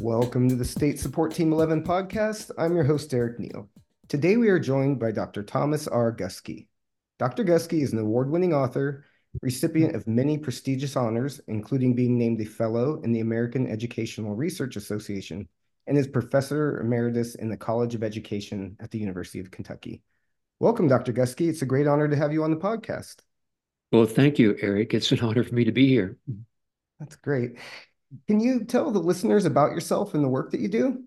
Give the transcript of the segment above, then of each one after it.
Welcome to the State Support Team 11 podcast. I'm your host, Eric Neal. Today we are joined by Dr. Thomas R. Guskey. Dr. Guskey is an award-winning author, recipient of many prestigious honors, including being named a fellow in the American Educational Research Association, and is professor emeritus in the College of Education at the University of Kentucky. Welcome, Dr. Guskey. It's a great honor to have you on the podcast. Well, thank you, Eric. It's an honor for me to be here. That's great. Can you tell the listeners about yourself and the work that you do?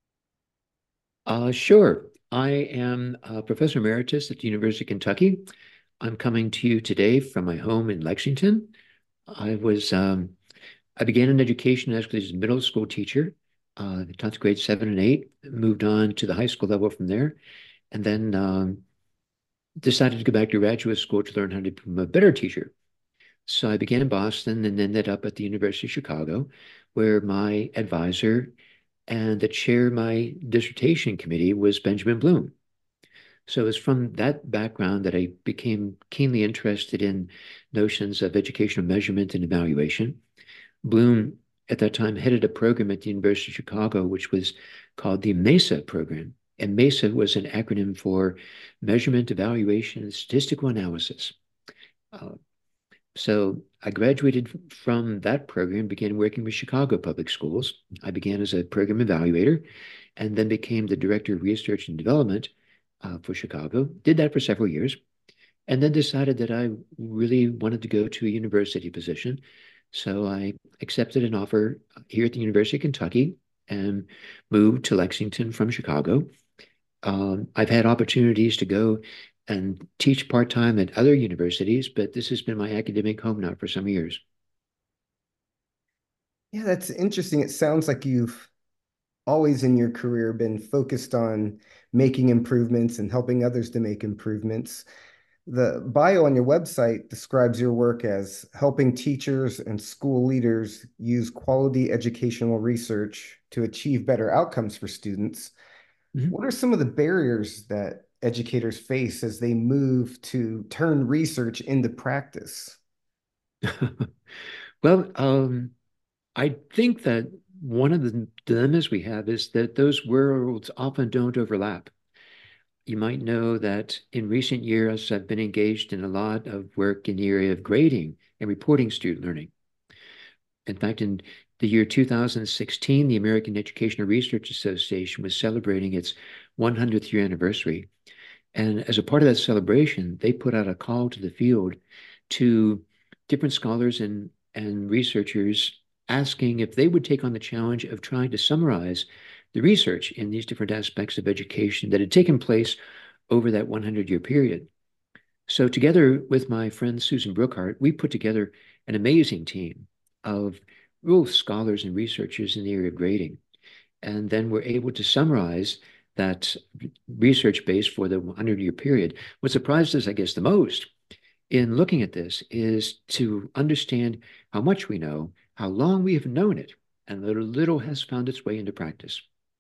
Sure. I am a professor emeritus at the University of Kentucky. I'm coming to you today from my home in Lexington. I began in education actually as a middle school teacher, taught grades 7 and 8, moved on to the high school level from there, and then decided to go back to graduate school to learn how to become a better teacher. So I began in Boston and ended up at the University of Chicago, where my advisor and the chair of my dissertation committee was Benjamin Bloom. So it was from that background that I became keenly interested in notions of educational measurement and evaluation. Bloom, at that time, headed a program at the University of Chicago, which was called the MESA program. And MESA was an acronym for Measurement, Evaluation, and Statistical Analysis. So I graduated from that program, began working with Chicago Public Schools. I began as a program evaluator and then became the director of research and development for Chicago. Did that for several years and then decided that I really wanted to go to a university position. So I accepted an offer here at the University of Kentucky and moved to Lexington from Chicago. I've had opportunities to go and teach part-time at other universities, but this has been my academic home now for some years. Yeah, that's interesting. It sounds like you've always in your career been focused on making improvements and helping others to make improvements. The bio on your website describes your work as helping teachers and school leaders use quality educational research to achieve better outcomes for students. Mhm. What are some of the barriers that educators face as they move to turn research into practice? Well, I think that one of the dilemmas we have is that those worlds often don't overlap. You might know that in recent years, I've been engaged in a lot of work in the area of grading and reporting student learning. In fact, in the year 2016, the American Educational Research Association was celebrating its 100th year anniversary. And as a part of that celebration, they put out a call to the field to different scholars and researchers asking if they would take on the challenge of trying to summarize the research in these different aspects of education that had taken place over that 100-year period. So, together with my friend Susan Brookhart, we put together an amazing team of real scholars and researchers in the area of grading. And then we're able to summarize that research base for the 100-year period. What surprised us, I guess, the most in looking at this is to understand how much we know, how long we have known it, and that little has found its way into practice.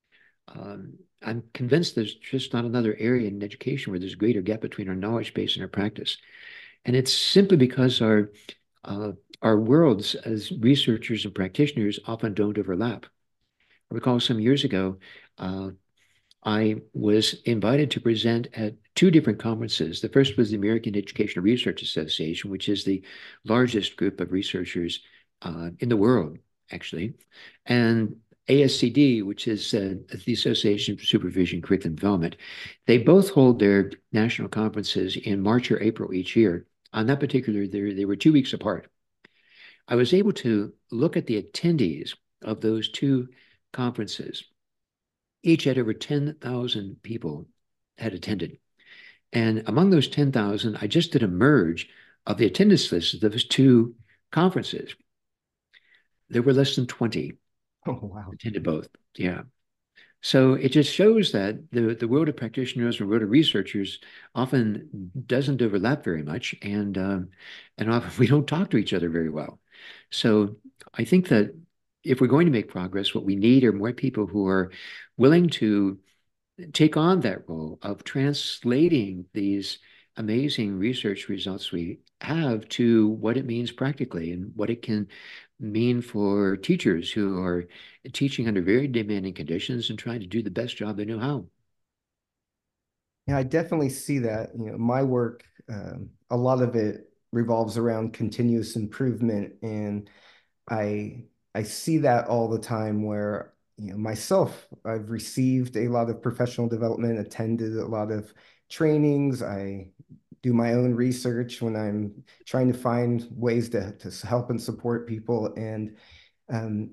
I'm convinced there's just not another area in education where there's a greater gap between our knowledge base and our practice. And it's simply because uh, our worlds as researchers and practitioners often don't overlap. I recall some years ago, uh, I was invited to present at two different conferences. The first was the American Educational Research Association, which is the largest group of researchers in the world, actually, and ASCD, which is the Association for Supervision Curriculum Development. They both hold their national conferences in March or April each year. On that particular, year, they were 2 weeks apart. I was able to look at the attendees of those two conferences. Each had over 10,000 people had attended. And among those 10,000, I just did a merge of the attendance list of those two conferences. There were less than 20 Oh, wow. attended both. Yeah. So it just shows that the world of practitioners and world of researchers often doesn't overlap very much, and often we don't talk to each other very well. So I think that if we're going to make progress, what we need are more people who are willing to take on that role of translating these amazing research results we have to what it means practically and what it can mean for teachers who are teaching under very demanding conditions and trying to do the best job they know how? Yeah, I definitely see that. My work, a lot of it revolves around continuous improvement, and I I see that all the time where, myself, I've received a lot of professional development, attended a lot of trainings. I do my own research when I'm trying to find ways to help and support people. And um,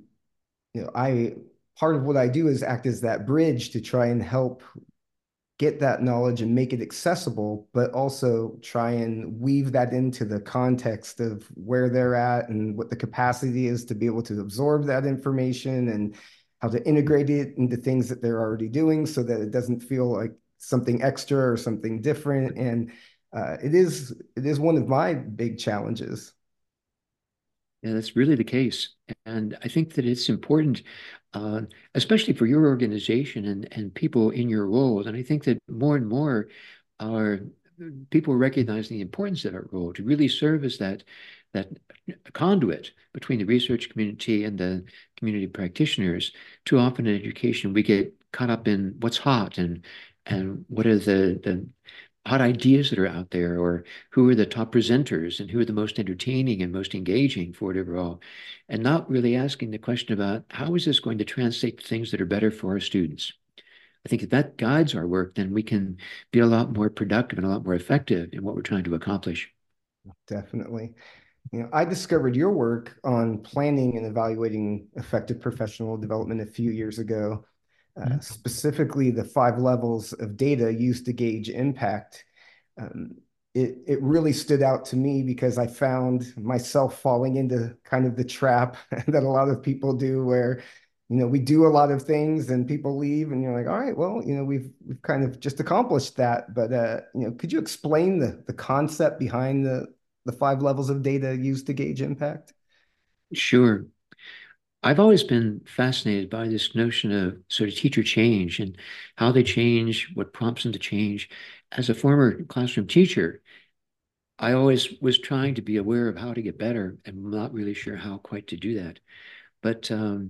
I part of what I do is act as that bridge to try and help get that knowledge and make it accessible, but also try and weave that into the context of where they're at and what the capacity is to be able to absorb that information and how to integrate it into things that they're already doing so that it doesn't feel like something extra or something different. And it is one of my big challenges. Yeah, that's really the case. And I think that it's important, uh, especially for your organization and people in your roles. And I think that more and more are people recognizing the importance of that role to really serve as that conduit between the research community and the community practitioners. Too often in education, we get caught up in what's hot and what are the hot ideas that are out there, or who are the top presenters and who are the most entertaining and most engaging for whatever all, and not really asking the question about how is this going to translate to things that are better for our students. I think if that guides our work, then we can be a lot more productive and a lot more effective in what we're trying to accomplish. Definitely. I discovered your work on planning and evaluating effective professional development a few years ago, Mhm. specifically the 5 levels of data used to gauge impact. Um, it really stood out to me because I found myself falling into kind of the trap that a lot of people do, where we do a lot of things and people leave, and you're like, all right, well, we've kind of just accomplished that, but could you explain the concept behind the 5 levels of data used to gauge impact? Sure. I've always been fascinated by this notion of sort of teacher change and how they change, what prompts them to change. As a former classroom teacher, I always was trying to be aware of how to get better and not really sure how quite to do that. But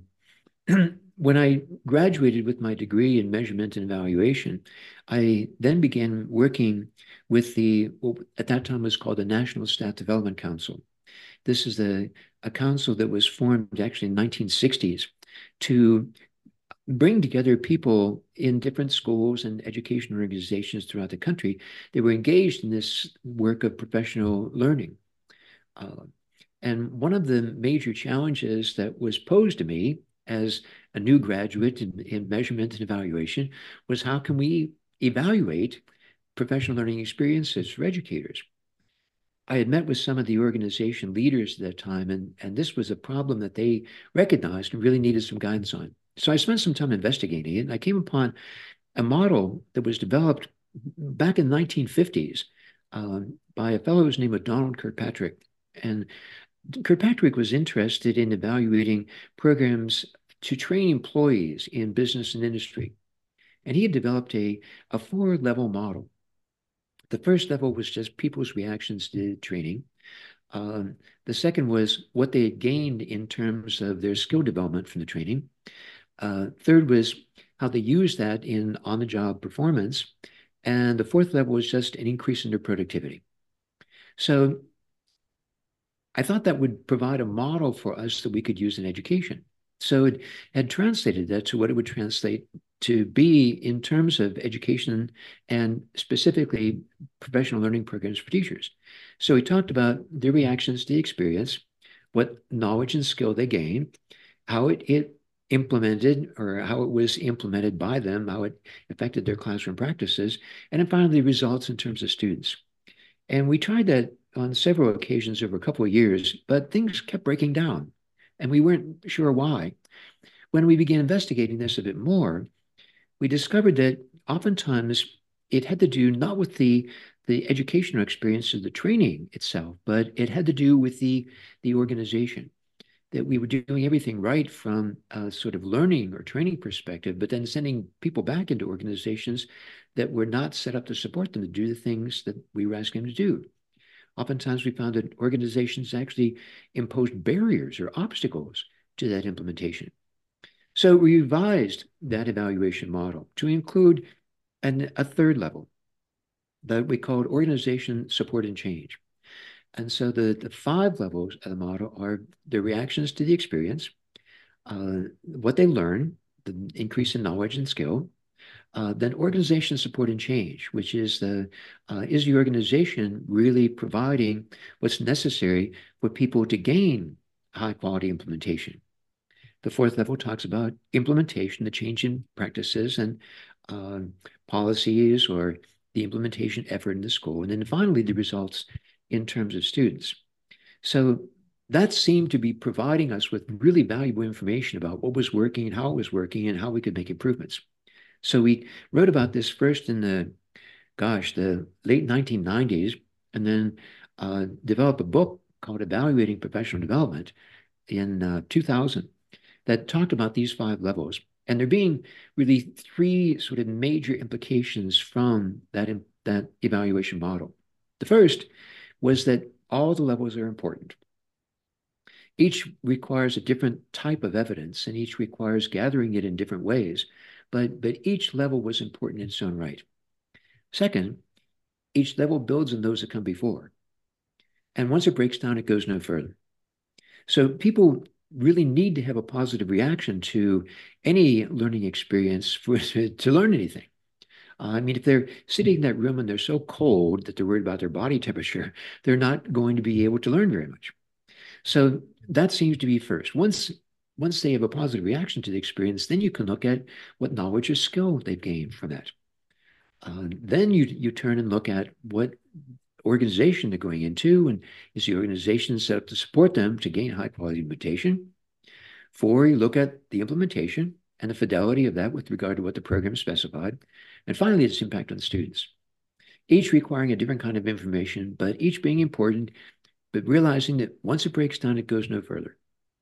when I graduated with my degree in measurement and evaluation, I then began working with what at that time was called the National Staff Development Council. This is a council that was formed actually in the 1960s to bring together people in different schools and education organizations throughout the country that were engaged in this work of professional learning. Uh, and one of the major challenges that was posed to me as a new graduate in measurement and evaluation was how can we evaluate professional learning experiences for educators? I had met with some of the organization leaders at that time, and this was a problem that they recognized and really needed some guidance on. So I spent some time investigating it, and I came upon a model that was developed back in the 1950s by a fellow whose name was Donald Kirkpatrick. And Kirkpatrick was interested in evaluating programs to train employees in business and industry. And he had developed a 4 level model. The first level was just people's reactions to training. The second was what they had gained in terms of their skill development from the training. Third was how they used that in on-the-job performance. And the fourth level was just an increase in their productivity. So I thought that would provide a model for us that we could use in education. So it had translated that to what it would translate to be in terms of education and specifically professional learning programs for teachers. So we talked about their reactions to the experience, what knowledge and skill they gained, how it implemented or how it was implemented by them, how it affected their classroom practices, and then finally the results in terms of students. And we tried that on several occasions over a couple of years, but things kept breaking down, and we weren't sure why. When we began investigating this a bit more, we discovered that oftentimes it had to do not with the educational experience of the training itself, but it had to do with the organization. That we were doing everything right from a sort of learning or training perspective, but then sending people back into organizations that were not set up to support them to do the things that we were asking them to do. Oftentimes, we found that organizations actually imposed barriers or obstacles to that implementation. So we revised that evaluation model to include a third level that we called organization support and change. And so the five levels of the model are the reactions to the experience, what they learn, the increase in knowledge and skill, then organization support and change, which is is the organization really providing what's necessary for people to gain high quality implementation? The fourth level talks about implementation, the change in practices and uh, policies or the implementation effort in the school. And then finally, the results in terms of students. So that seemed to be providing us with really valuable information about what was working and how it was working and how we could make improvements. So we wrote about this first in the late 1990s, and then developed a book called Evaluating Professional Development in 2000 that talked about these five levels. And there being really three sort of major implications from that evaluation model. The first was that all the levels are important. Each requires a different type of evidence, and each requires gathering it in different ways, but each level was important in its own right. Second, each level builds on those that come before. And once it breaks down, it goes no further. So people really need to have a positive reaction to any learning experience to learn anything. I mean, if they're sitting in that room and they're so cold that they're worried about their body temperature, they're not going to be able to learn very much. So that seems to be first. Once they have a positive reaction to the experience, then you can look at what knowledge or skill they've gained from that. Then you turn and look at what organization they're going into, and is the organization set up to support them to gain high quality implementation? Four, you look at the implementation and the fidelity of that with regard to what the program specified. And finally, its impact on the students. Each requiring a different kind of information, but each being important, but realizing that once it breaks down, it goes no further.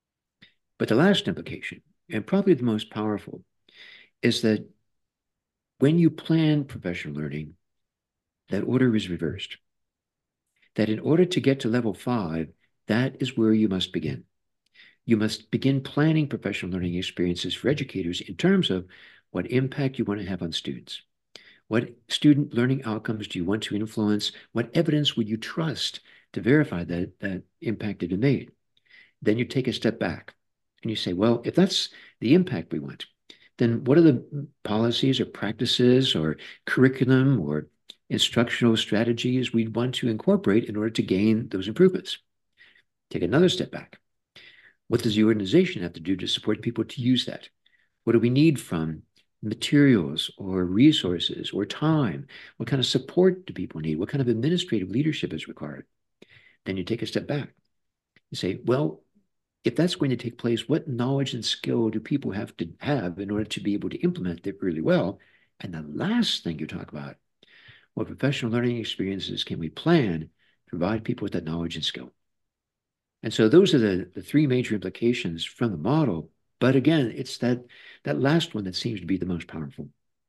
But the last implication, and probably the most powerful, is that when you plan professional learning, that order is reversed. That in order to get to level 5, that is where you must begin. You must begin planning professional learning experiences for educators in terms of what impact you want to have on students. What student learning outcomes do you want to influence? What evidence would you trust to verify that impact had been made? Then you take a step back and you say, well, if that's the impact we want, then what are the policies or practices or curriculum or instructional strategies we'd want to incorporate in order to gain those improvements? Take another step back. What does the organization have to do to support people to use that? What do we need from materials or resources or time? What kind of support do people need? What kind of administrative leadership is required? Then you take a step back. You say, well, if that's going to take place, what knowledge and skill do people have to have in order to be able to implement it really well? And the last thing you talk about, what professional learning experiences can we plan to provide people with that knowledge and skill? And so those are the three major implications from the model. But again, it's that last one that seems to be the most powerful.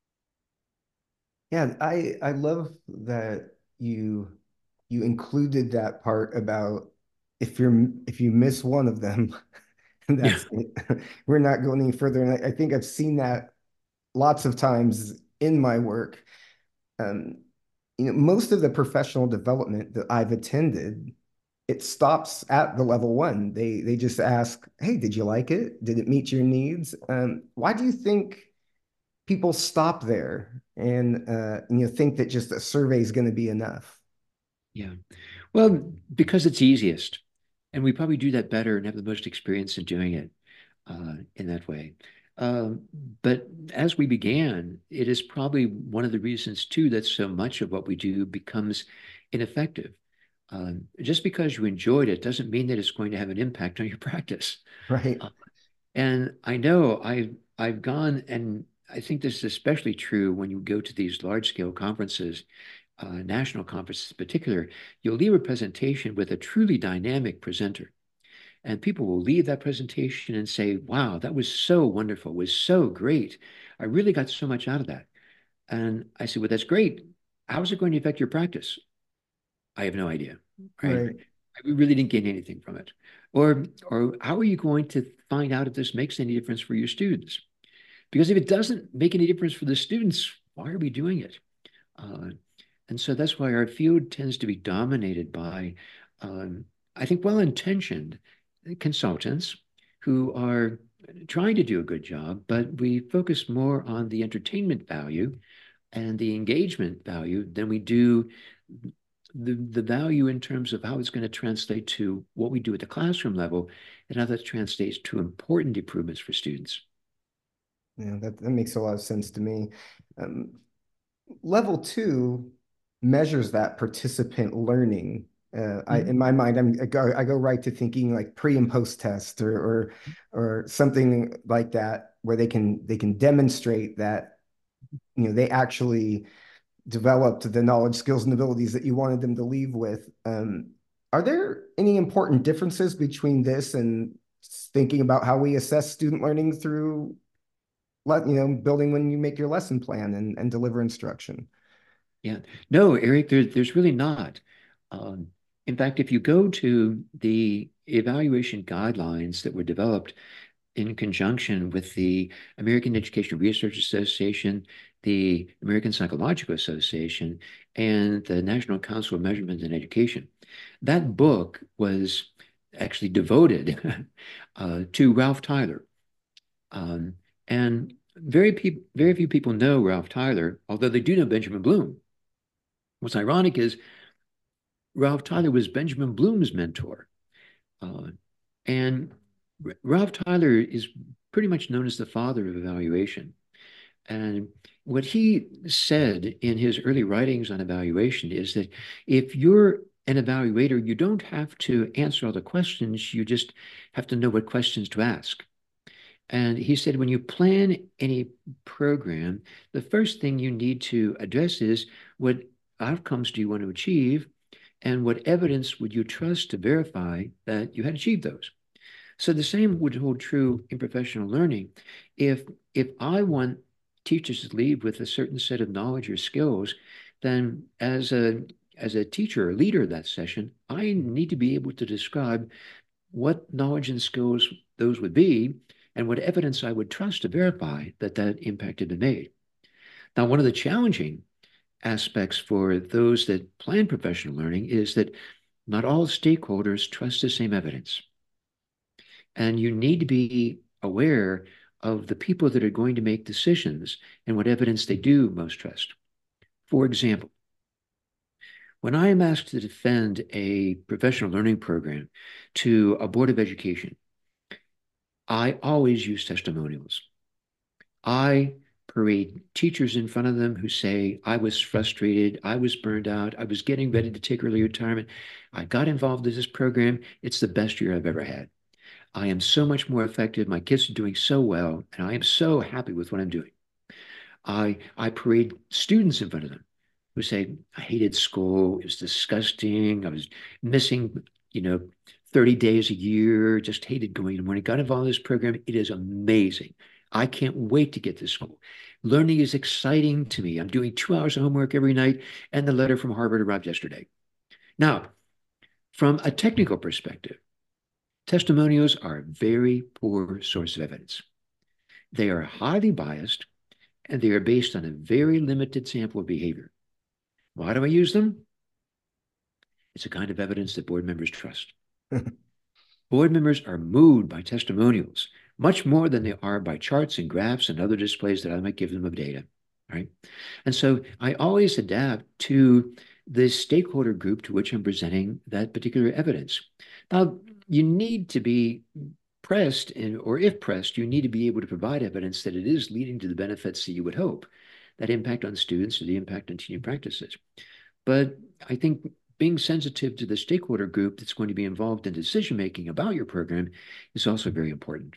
Yeah, I love that you included that part about if you miss one of them, Yeah. that's it. We're not going any further. And I think I've seen that lots of times in my work. Um, most of the professional development that I've attended, it stops at the level one. They just ask, "Hey, did you like it? Did it meet your needs?" Why do you think people stop there and think that just a survey is going to be enough? Yeah. Well, because it's easiest. And we probably do that better and have the most experience in doing it in that way. Um, but as we began, it is probably one of the reasons, too, that so much of what we do becomes ineffective. Just because you enjoyed it doesn't mean that it's going to have an impact on your practice. Right. Uh, and I know I've gone, and I think this is especially true when you go to these large scale conferences, national conferences in particular. You'll leave a presentation with a truly dynamic presenter, and people will leave that presentation and say, "Wow, that was so wonderful, it was so great. I really got so much out of that." And I said, "Well, that's great. How is it going to affect your practice?" I have no idea, right? Right. I really didn't gain anything from it. Or how are you going to find out if this makes any difference for your students? Because if it doesn't make any difference for the students, why are we doing it? Uh, and so that's why our field tends to be dominated by, um, I think, well-intentioned consultants who are trying to do a good job, but we focus more on the entertainment value and the engagement value than we do the value in terms of how it's going to translate to what we do at the classroom level and how that translates to important improvements for students. Yeah, that makes a lot of sense to me. Um, Level two measures that participant learning. In Mhm. my mind, I go right to thinking like pre and post test or something like that, where they can demonstrate that they actually developed the knowledge, skills, and abilities that you wanted them to leave with. Are there any important differences between this and thinking about how we assess student learning through building when you make your lesson plan and deliver instruction? Yeah. No, Eric, there's really not. Um, in fact, if you go to the evaluation guidelines that were developed in conjunction with the American Education Research Association, the American Psychological Association, and the National Council of Measurement in Education, that book was actually devoted to Ralph Tyler. Um, and very few people know Ralph Tyler, although they do know Benjamin Bloom. What's ironic is Ralph Tyler was Benjamin Bloom's mentor. Uh, and Ralph Tyler is pretty much known as the father of evaluation. And what he said in his early writings on evaluation is that if you're an evaluator, you don't have to answer all the questions, you just have to know what questions to ask. And he said, when you plan any program, the first thing you need to address is what outcomes do you want to achieve? And what evidence would you trust to verify that you had achieved those? So the same would hold true in professional learning. If if I want teachers to leave with a certain set of knowledge or skills, then as a teacher or leader of that session, I need to be able to describe what knowledge and skills those would be and what evidence I would trust to verify that that impact had been made. Now, one of the challenging aspects for those that plan professional learning is that not all stakeholders trust the same evidence. And you need to be aware of the people that are going to make decisions and what evidence they do most trust. For example, when I am asked to defend a professional learning program to a board of education, I always use testimonials. I parade teachers in front of them who say, I was frustrated, I was burned out, I was getting ready to take early retirement. I got involved in this program. It's the best year I've ever had. I am so much more effective. My kids are doing so well, and I am so happy with what I'm doing. I parade students in front of them who say, I hated school. It was disgusting. I was missing, you know, 30 days a year, just hated going. And when I got involved in this program, it is amazing. I can't wait to get to school. Learning is exciting to me. I'm doing 2 hours of homework every night, and the letter from Harvard arrived yesterday. Now, from a technical perspective, testimonials are a very poor source of evidence. They are highly biased and they are based on a very limited sample of behavior. Why do I use them? It's a kind of evidence that board members trust. Board members are moved by testimonials much more than they are by charts and graphs and other displays that I might give them of data, right? And so I always adapt to the stakeholder group to which I'm presenting that particular evidence. Now, you need to be pressed, or if pressed, you need to be able to provide evidence that it is leading to the benefits that you would hope, that impact on students or the impact on teaching practices. But I think being sensitive to the stakeholder group that's going to be involved in decision making about your program is also very important.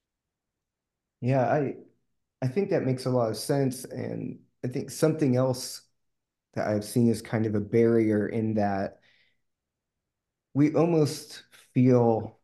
Yeah, I think that makes a lot of sense. And I think something else that I've seen is kind of a barrier in that we almost feel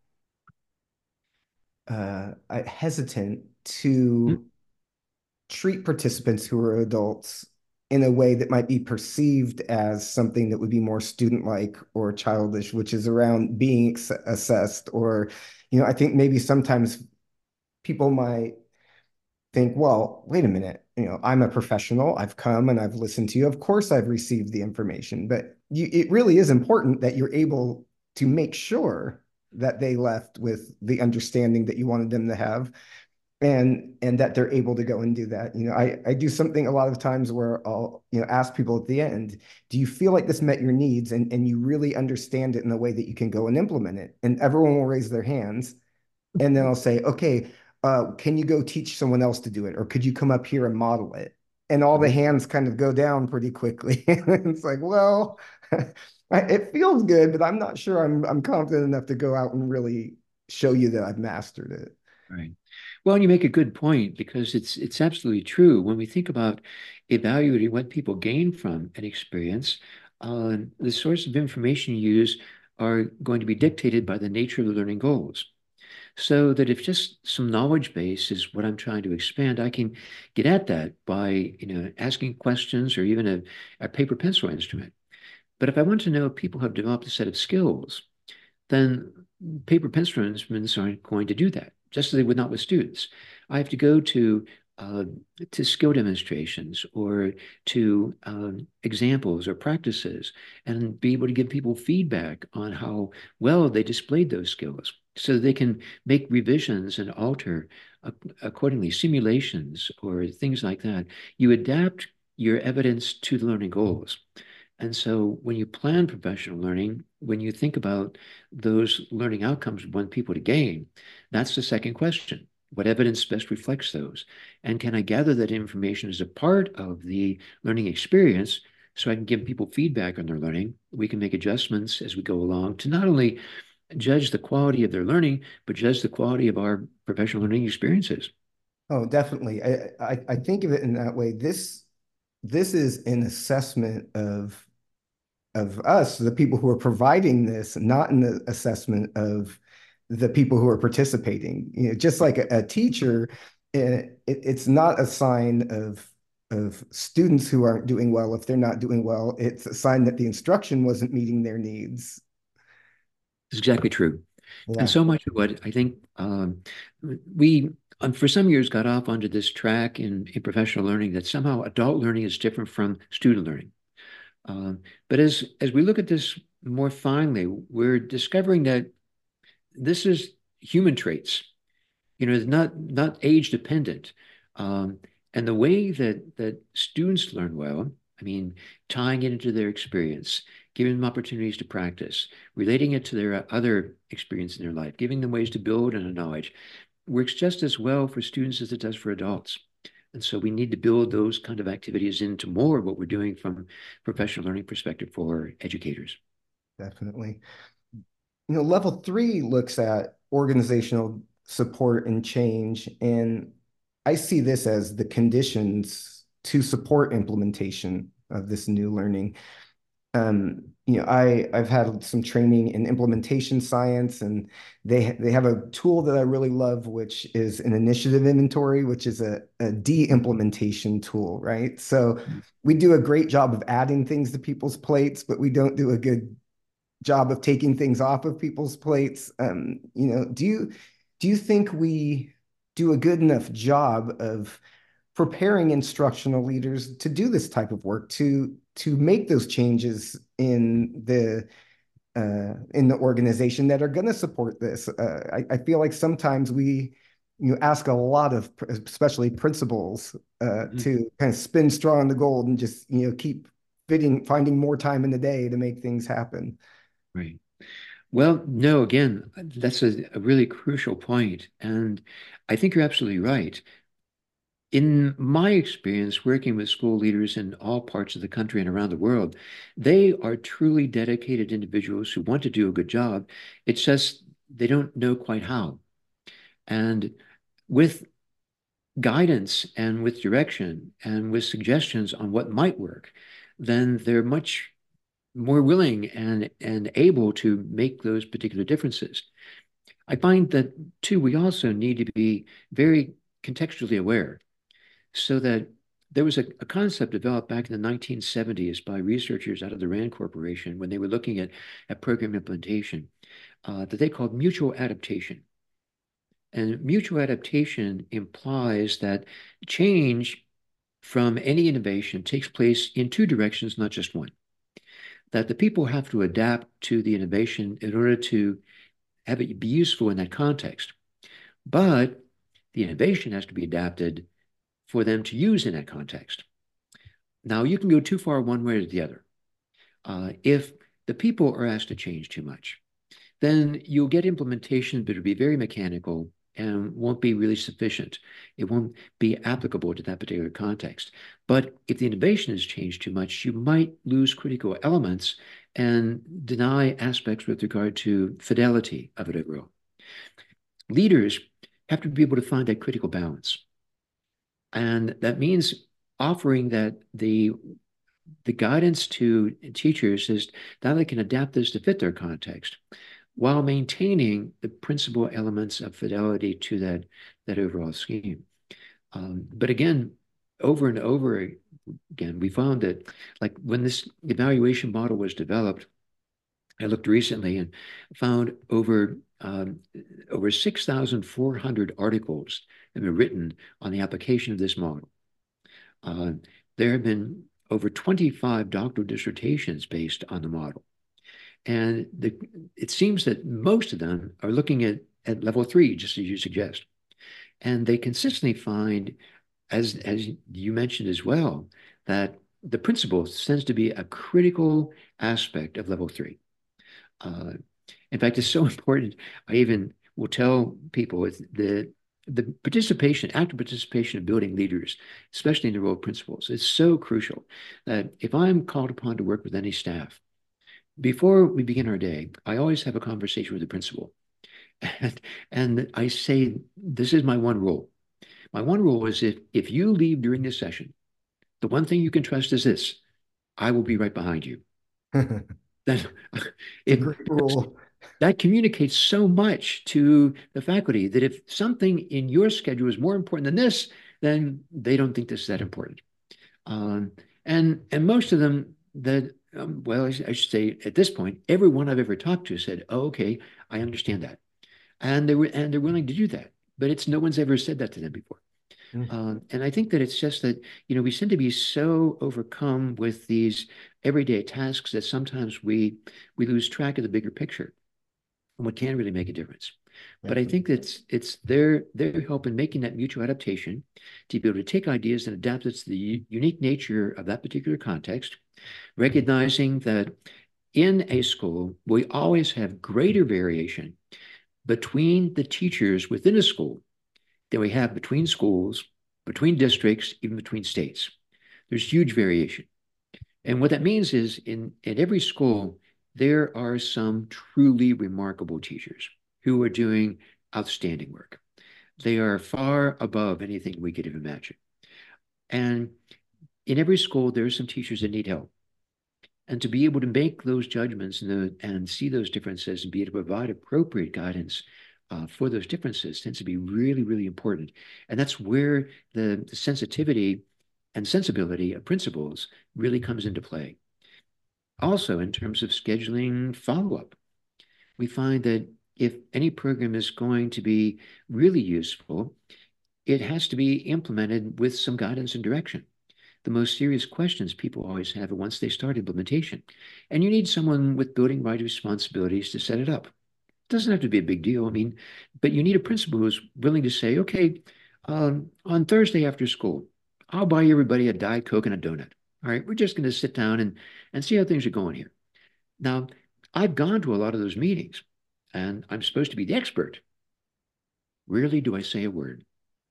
hesitant Hmm? to treat participants who are adults in a way that might be perceived as something that would be more student-like or childish, which is around being assessed. Or, I think maybe sometimes people might think, well, wait a minute, I'm a professional. I've come and I've listened to you. Of course, I've received the information, but it really is important that you're able to make sure that they left with the understanding that you wanted them to have, and that they're able to go and do that. I do something a lot of times where I'll, ask people at the end, do you feel like this met your needs, and you really understand it in a way that you can go and implement it? And everyone will raise their hands. And then I'll say, okay, can you go teach someone else to do it? Or could you come up here and model it? And all the hands kind of go down pretty quickly. It's like, well, it feels good, but I'm not sure I'm confident enough to go out and really show you that I've mastered it. Right. Well, and you make a good point because it's absolutely true. When we think about evaluating what people gain from an experience, the source of information you use are going to be dictated by the nature of the learning goals. So that if just some knowledge base is what I'm trying to expand, I can get at that by, asking questions or even a paper pencil instrument. But if I want to know if people have developed a set of skills, then paper pencil instruments aren't going to do that, just as they would not with students. I have to go uh, to skill demonstrations or to examples or practices and be able to give people feedback on how well they displayed those skills so they can make revisions and alter accordingly, simulations or things like that. You adapt your evidence to the learning goals. And so when you plan professional learning, when you think about those learning outcomes you want people to gain, that's the second question. What evidence best reflects those? And can I gather that information as a part of the learning experience so I can give people feedback on their learning? We can make adjustments as we go along to not only judge the quality of their learning, but judge the quality of our professional learning experiences. Oh, definitely. I think of it in that way. This is an assessment of us, the people who are providing this, not an assessment of the people who are participating. Just like a teacher, it's not a sign of students who aren't doing well if they're not doing well. It's a sign that the instruction wasn't meeting their needs. It's exactly true. And Yeah. so much of what I think we, for some years, got off onto this track in professional learning that somehow adult learning is different from student learning. But as we look at this more finely, we're discovering that this is human traits. It's not age dependent. Um, and the way that students learn well, I mean, tying it into their experience, giving them opportunities to practice, relating it to their other experience in their life, giving them ways to build on a knowledge, works just as well for students as it does for adults. And so we need to build those kind of activities into more of what we're doing from a professional learning perspective for educators. Definitely. Level three looks at organizational support and change, and I see this as the conditions to support implementation of this new learning. I've had some training in implementation science, and they have a tool that I really love, which is an initiative inventory, which is a de-implementation tool, right? So we do a great job of adding things to people's plates, but we don't do a good job of taking things off of people's plates. Do you think we do a good enough job of preparing instructional leaders to do this type of work, to make those changes in the organization that are going to support this? I feel like sometimes we ask a lot of especially principals Mhm. to kind of spin straw in the gold and just keep finding more time in the day to make things happen. Right. Well, no, again, that's a really crucial point. And I think you're absolutely right. In my experience working with school leaders in all parts of the country and around the world, they are truly dedicated individuals who want to do a good job. It's just they don't know quite how. And with guidance and with direction and with suggestions on what might work, then they're much more willing and able to make those particular differences. I find that too, we also need to be very contextually aware so that there was a concept developed back in the 1970s by researchers out of the Rand Corporation when they were looking at program implementation that they called mutual adaptation. And mutual adaptation implies that change from any innovation takes place in two directions, not just one. That the people have to adapt to the innovation in order to have it be useful in that context. But the innovation has to be adapted for them to use in that context. Now, you can go too far one way or the other. If the people are asked to change too much, then you'll get implementation, but it'll be very mechanical and won't be really sufficient. It won't be applicable to that particular context. But if the innovation has changed too much, you might lose critical elements and deny aspects with regard to fidelity of it overall. Leaders have to be able to find that critical balance. And that means offering that the guidance to teachers is that they can adapt this to fit their context while maintaining the principal elements of fidelity to that overall scheme. But again, over and over again, we found that like when this evaluation model was developed, I looked recently and found over 6,400 articles have been written on the application of this model. There have been over 25 doctoral dissertations based on the model. And it seems that most of them are looking at level 3, just as you suggest. And they consistently find, as you mentioned as well, that the principle tends to be a critical aspect of level 3. In fact, it's so important. I even will tell people the participation, active participation of building leaders, especially in the role of principals, is so crucial that if I'm called upon to work with any staff, before we begin our day, I always have a conversation with the principal. And I say, this is my one rule. My one rule is if you leave during this session, the one thing you can trust is this: I will be right behind you. That It's a great rule. that communicates so much to the faculty that if something in your schedule is more important than this, then they don't think this is that important. And most of them that well, I should say at this point, everyone I've ever talked to said, "Oh, okay, I understand that," and they're willing to do that. But it's no one's ever said that to them before. And I think that it's just that, we seem to be so overcome with these everyday tasks that sometimes we lose track of the bigger picture and what can really make a difference. But I think it's their help in making that mutual adaptation to be able to take ideas and adapt it to the unique nature of that particular context, recognizing that in a school, we always have greater variation between the teachers within a school than we have between schools, between districts, even between states. There's huge variation. And what that means is in every school, there are some truly remarkable teachers who are doing outstanding work. They are far above anything we could have imagined. And in every school, there are some teachers that need help. And to be able to make those judgments and see those differences and be able to provide appropriate guidance for those differences tends to be really, really important. And that's where the sensitivity and sensibility of principals really comes into play. Also, in terms of scheduling follow-up, we find that if any program is going to be really useful, it has to be implemented with some guidance and direction. The most serious questions people always have are once they start implementation. And you need someone with building right responsibilities to set it up. It doesn't have to be a big deal. I mean, but you need a principal who's willing to say, okay, on Thursday after school, I'll buy everybody a Diet Coke and a donut. All right, we're just going to sit down and see how things are going here. Now, I've gone to a lot of those meetings, and I'm supposed to be the expert. Rarely do I say a word.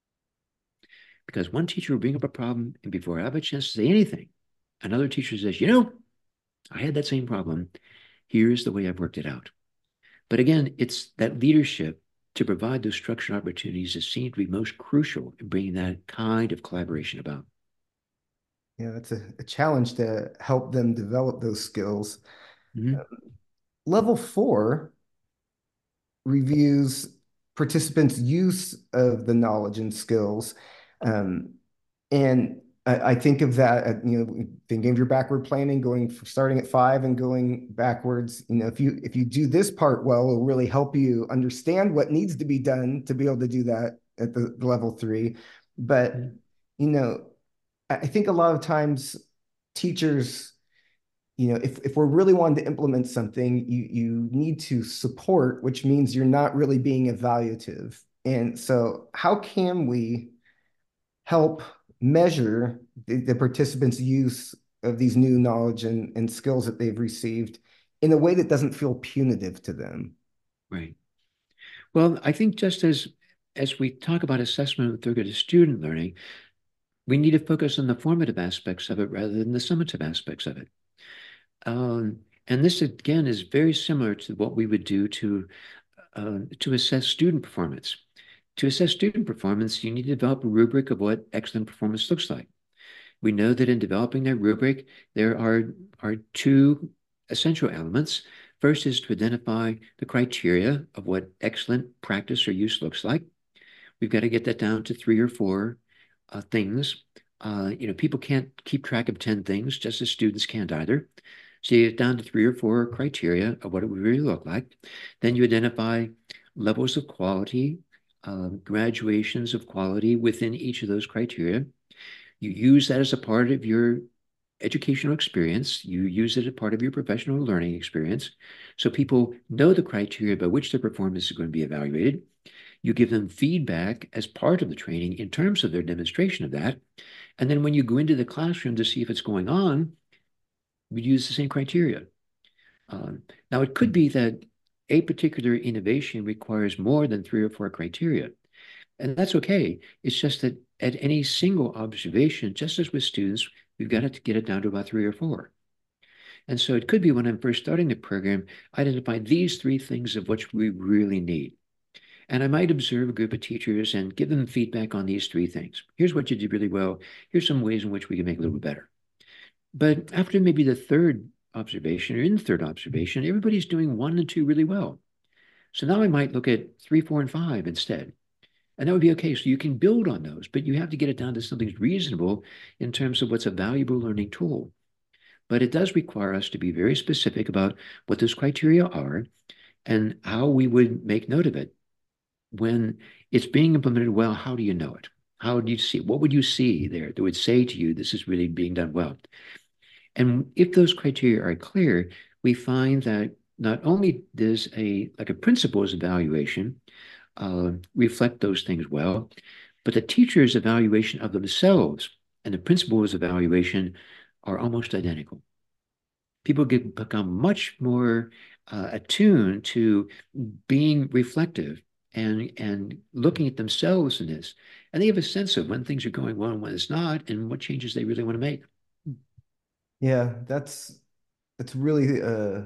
Because one teacher will bring up a problem, and before I have a chance to say anything, another teacher says, I had that same problem. Here's the way I've worked it out. But again, it's that leadership to provide those structured opportunities that seem to be most crucial in bringing that kind of collaboration about. Yeah, that's a challenge to help them develop those skills. Mm-hmm. Level 4 reviews participants' use of the knowledge and skills. And I think of that, thinking of your backward planning, starting at 5 and going backwards. If you do this part well, it'll really help you understand what needs to be done to be able to do that at the level 3. But, Mm. you know, I think a lot of times teachers, if we're really wanting to implement something, you need to support, which means you're not really being evaluative. And so how can we help measure the participants' use of these new knowledge and skills that they've received in a way that doesn't feel punitive to them? Right. Well, I think just as we talk about assessment with regard to student learning, we need to focus on the formative aspects of it rather than the summative aspects of it. And this again is very similar to what we would do to assess student performance. To assess student performance, you need to develop a rubric of what excellent performance looks like. We know that in developing that rubric, there are two essential elements. First is to identify the criteria of what excellent practice or use looks like. We've got to get that down to 3 or 4 things. People can't keep track of 10 things, just as students can't either. So you get down to 3 or 4 criteria of what it would really look like. Then you identify levels of quality, graduations of quality within each of those criteria. You use that as a part of your educational experience. You use it as part of your professional learning experience. So people know the criteria by which their performance is going to be evaluated. You give them feedback as part of the training in terms of their demonstration of that. And then when you go into the classroom to see if it's going on, we use the same criteria. Now, it could be that a particular innovation requires more than 3 or 4 criteria. And that's okay. It's just that at any single observation, just as with students, we've got to get it down to about 3 or 4. And so it could be when I'm first starting the program, identify these 3 things of which we really need. And I might observe a group of teachers and give them feedback on these 3 things. Here's what you did really well. Here's some ways in which we can make it a little bit better. But after maybe the third observation or in the third observation, everybody's doing 1 and 2 really well. So now I might look at 3, 4, and 5 instead. And that would be okay. So you can build on those, but you have to get it down to something reasonable in terms of what's a valuable learning tool. But it does require us to be very specific about what those criteria are and how we would make note of it. When it's being implemented well, how do you know it? How do you see? What would you see there that would say to you, this is really being done well? And if those criteria are clear, we find that not only does a principal's evaluation reflect those things well, but the teacher's evaluation of themselves and the principal's evaluation are almost identical. People become much more attuned to being reflective and looking at themselves in this. And they have a sense of when things are going well and when it's not, and what changes they really want to make. Yeah, that's really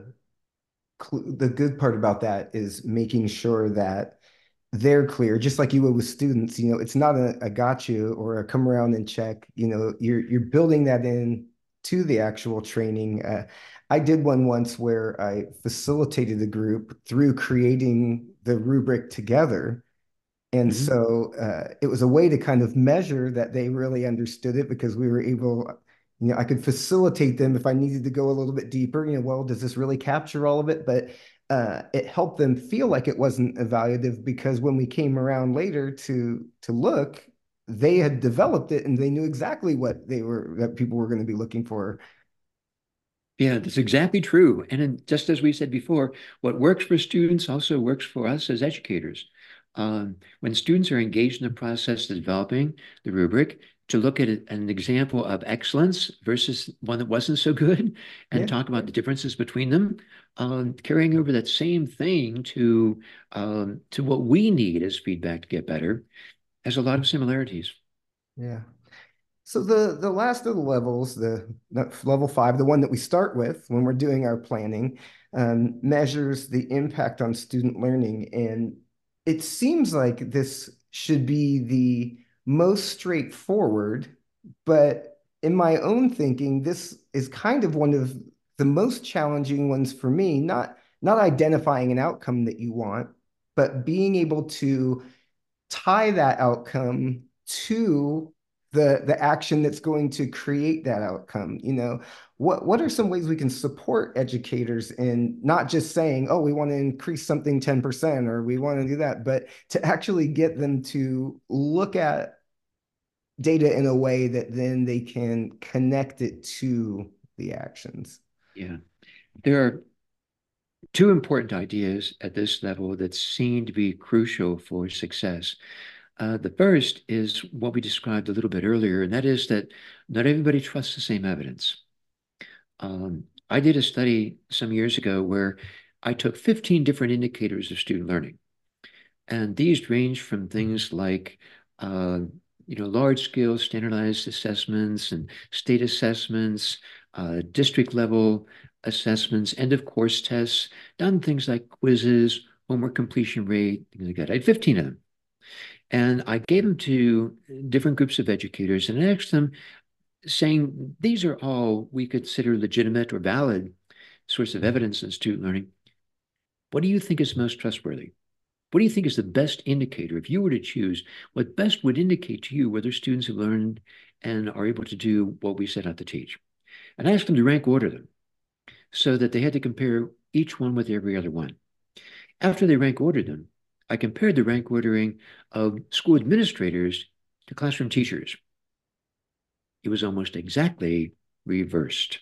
the good part about that is making sure that they're clear, just like you would with students. It's not a got you or a come around and check. You're building that in to the actual training. I did one once where I facilitated the group through creating the rubric together. And Mhm. so it was a way to kind of measure that they really understood it because we were able, I could facilitate them if I needed to go a little bit deeper. Well, does this really capture all of it? But it helped them feel like it wasn't evaluative because when we came around later to look, they had developed it and they knew exactly what that people were going to be looking for. Yeah, that's exactly true. And just as we said before, what works for students also works for us as educators. When students are engaged in the process of developing the rubric, to look at an example of excellence versus one that wasn't so good and Yeah, talk yeah, about the differences between them, carrying over that same thing to what we need as feedback to get better has a lot of similarities. yeah. So the last of the levels, level 5, the one that we start with when we're doing our planning, measures the impact on student learning. And it seems like this should be the most straightforward, but in my own thinking, this is kind of one of the most challenging ones for me, not identifying an outcome that you want, but being able to tie that outcome to the action that's going to create that outcome. What are some ways we can support educators in not just saying, oh, we want to increase something 10% or we want to do that, but to actually get them to look at data in a way that then they can connect it to the actions? Yeah. There are two important ideas at this level that seem to be crucial for success. The first is what we described a little bit earlier, and that is that not everybody trusts the same evidence. I did a study some years ago where I took 15 different indicators of student learning. And these range from things like, large-scale standardized assessments and state assessments, district level assessments, end of course tests, down things like quizzes, homework completion rate, things like that. I had 15 of them. And I gave them to different groups of educators and I asked them, saying, these are all we consider legitimate or valid source of evidence in student learning. What do you think is most trustworthy? What do you think is the best indicator? If you were to choose, what best would indicate to you whether students have learned and are able to do what we set out to teach? And I asked them to rank order them so that they had to compare each one with every other one. After they rank ordered them, I compared the rank ordering of school administrators to classroom teachers. It was almost exactly reversed.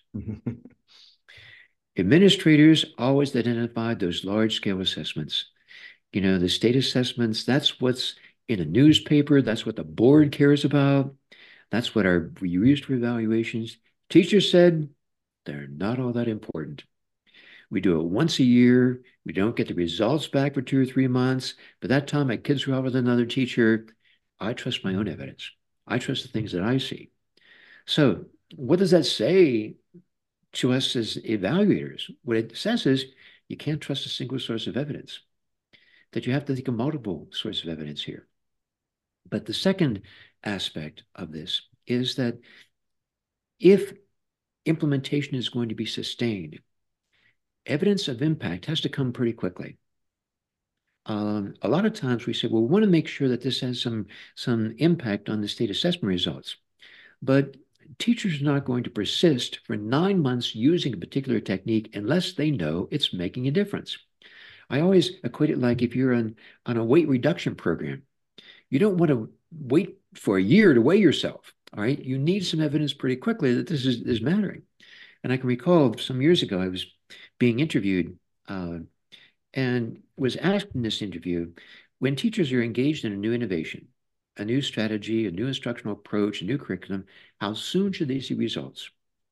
Administrators always identified those large-scale assessments. The state assessments, that's what's in a newspaper. That's what the board cares about. That's what we used for evaluations. Teachers said they're not all that important. We do it once a year. We don't get the results back for 2 or 3 months. By that time, my kids are out with another teacher. I trust my own evidence. I trust the things that I see. So what does that say to us as evaluators? What it says is you can't trust a single source of evidence, that you have to think of multiple sources of evidence here. But the second aspect of this is that if implementation is going to be sustained, evidence of impact has to come pretty quickly. A lot of times we say, well, we want to make sure that this has some impact on the state assessment results. But teachers are not going to persist for 9 months using a particular technique unless they know it's making a difference. I always equate it like if you're on a weight reduction program, you don't want to wait for a year to weigh yourself. All right. You need some evidence pretty quickly that this is mattering. And I can recall some years ago, I was being interviewed and was asked in this interview, when teachers are engaged in a new innovation, a new strategy, a new instructional approach, a new curriculum, how soon should they see results?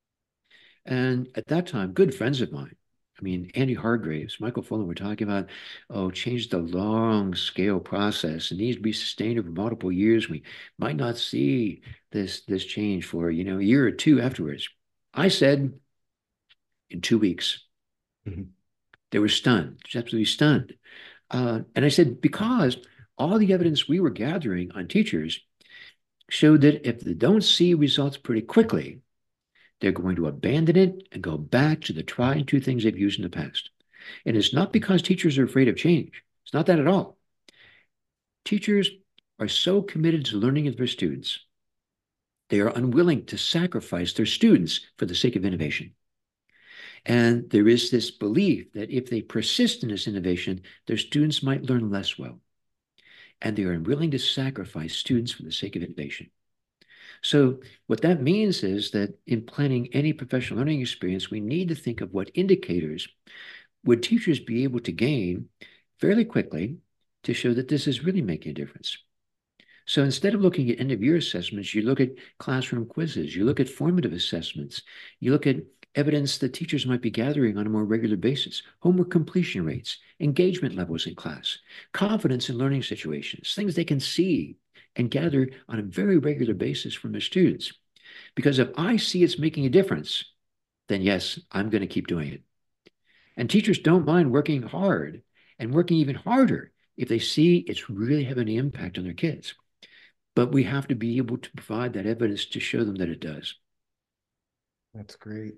And at that time, good friends of mine, Andy Hargraves, Michael Fullen were talking about, change the long scale process. It needs to be sustained over multiple years. We might not see this change for, a year or two afterwards. I said, in 2 weeks. They were stunned, just absolutely stunned. And I said, because all the evidence we were gathering on teachers showed that if they don't see results pretty quickly, they're going to abandon it and go back to the tried and true things they've used in the past. And it's not because teachers are afraid of change. It's not that at all. Teachers are so committed to learning of their students, they are unwilling to sacrifice their students for the sake of innovation. And there is this belief that if they persist in this innovation, their students might learn less well. And they are unwilling to sacrifice students for the sake of innovation. So what that means is that in planning any professional learning experience, we need to think of what indicators would teachers be able to gain fairly quickly to show that this is really making a difference. So instead of looking at end-of-year assessments, you look at classroom quizzes, you look at formative assessments, you look at evidence that teachers might be gathering on a more regular basis, homework completion rates, engagement levels in class, confidence in learning situations, things they can see and gather on a very regular basis from their students. Because if I see it's making a difference, then yes, I'm going to keep doing it. And teachers don't mind working hard and working even harder if they see it's really having an impact on their kids. But we have to be able to provide that evidence to show them that it does. That's great.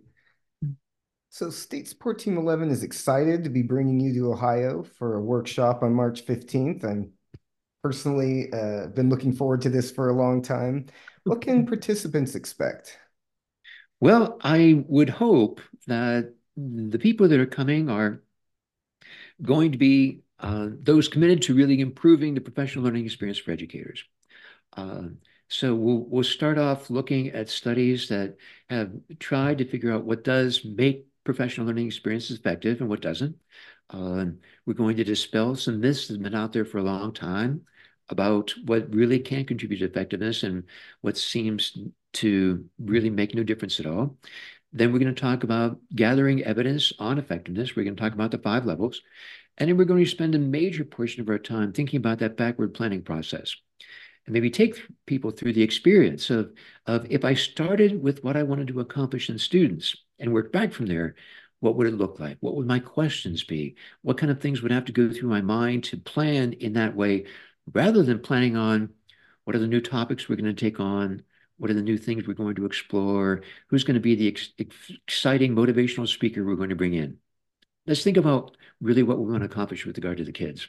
So State Support Team 11 is excited to be bringing you to Ohio for a workshop on March 15th. I'm personally been looking forward to this for a long time. What can participants expect? Well, I would hope that the people that are coming are going to be those committed to really improving the professional learning experience for educators. Uh, so we'll start off looking at studies that have tried to figure out what does make professional learning experiences effective and what doesn't. We're going to dispel some myths that have been out there for a long time about what really can contribute to effectiveness and what seems to really make no difference at all. Then we're going to talk about gathering evidence on effectiveness. We're going to talk about the 5 levels. And then we're going to spend a major portion of our time thinking about that backward planning process and maybe take people through the experience of if I started with what I wanted to accomplish in students and worked back from there, what would it look like? What would my questions be? What kind of things would have to go through my mind to plan in that way, rather than planning on what are the new topics we're going to take on? What are the new things we're going to explore? Who's going to be the exciting motivational speaker we're going to bring in? Let's think about really what we're going to accomplish with regard to the kids.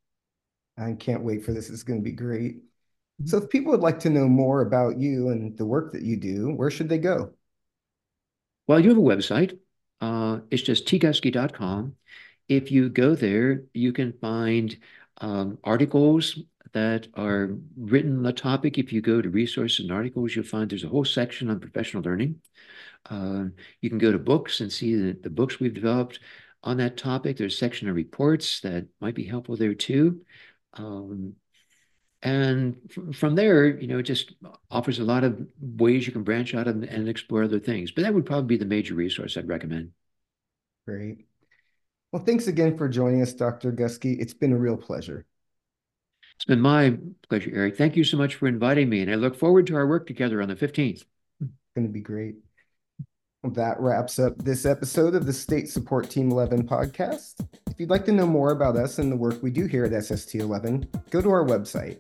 I can't wait for this. It's going to be great. So if people would like to know more about you and the work that you do, where should they go? Well, you have a website. It's just tgusky.com. If you go there, you can find articles that are written on the topic. If you go to resources and articles, you'll find there's a whole section on professional learning. You can go to books and see the books we've developed on that topic. There's a section of reports that might be helpful there too. Um, and from there, it just offers a lot of ways you can branch out and explore other things. But that would probably be the major resource I'd recommend. Great. Well, thanks again for joining us, Dr. Gusky. It's been a real pleasure. It's been my pleasure, Eric. Thank you so much for inviting me, and I look forward to our work together on the 15th. It's going to be great. Well, that wraps up this episode of the State Support Team 11 podcast. If you'd like to know more about us and the work we do here at SST 11, go to our website,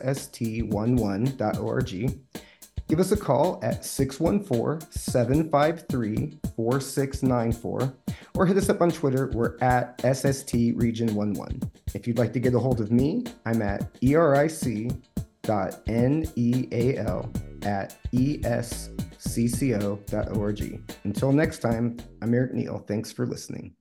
sst11.org. Give us a call at 614-753-4694, or hit us up on Twitter. We're at SST Region 11. If you'd like to get a hold of me, I'm at eric.neal@escco.org. Until next time, I'm Eric Neal. Thanks for listening.